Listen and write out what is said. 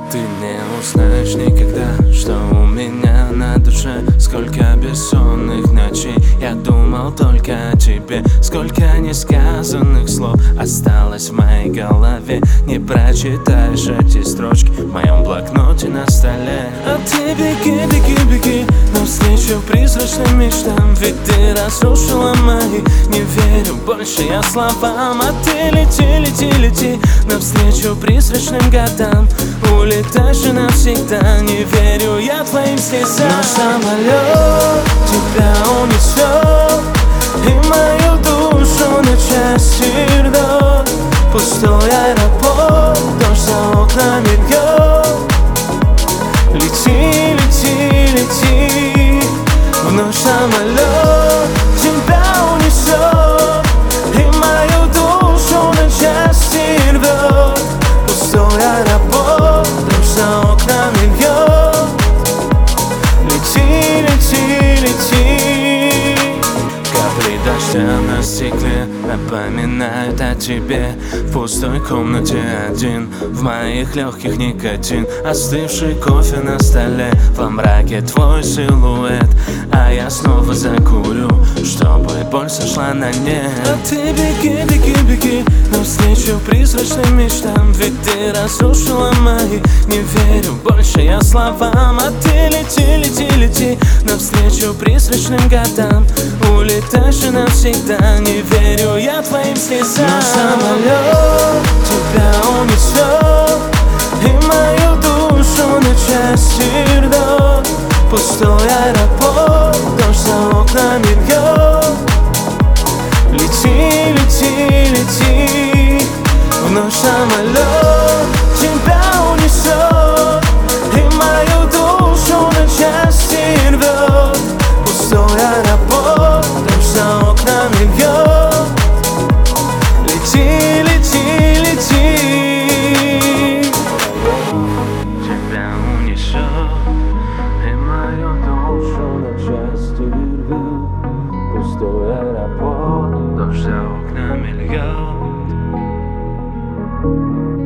Ты не узнаешь никогда, что у меня на душе. Сколько бессонных ночей я думал только о тебе. Сколько несказанных слов осталось в моей голове. Не прочитаешь эти строчки в моем блокноте на столе. А ты беги, беги, беги навстречу призрачным мечтам. Ведь ты разрушила мои. Не верю больше я словам. А ты лети, лети, лети навстречу призрачным годам. Улетай же навсегда, не верю я твоим слезам. Но самолет тебя унесет и мою душу на части рвет. Пустой аэропорт, дождь за окнами льет. Лети, лети, лети. Вновь самолет тебя унесет и мою душу на части рвет. Пустой аэропорт, дождь за окнами льет. Лети, лети, лети. Капли дождя на стекле напоминают о тебе. В пустой комнате один, в моих легких никотин. Остывший кофе на столе, во мраке твой силуэт. А я снова закурю, чтобы боль сошла на нет. А ты беги, беги, беги навстречу призрачным мечтам. Ведь ты разрушила мои. Не верю больше я словам. А ты лети, лети, лети навстречу призрачным годам. Улетай же навсегда, не верю я твоим слезам. Но самолет тебя унесет и мою душу на части рвет. Пустой аэропорт, дождь за окнами льет. Лети, лети, лети. Вновь самолет тебя унесет и мою душу на части рвет. Пустой аэропорт, дождь за окнами льет. Лети, лети, лети. Тебя унесет и мою душу на части рвет. Пустой аэропорт, дождь за окнами льет.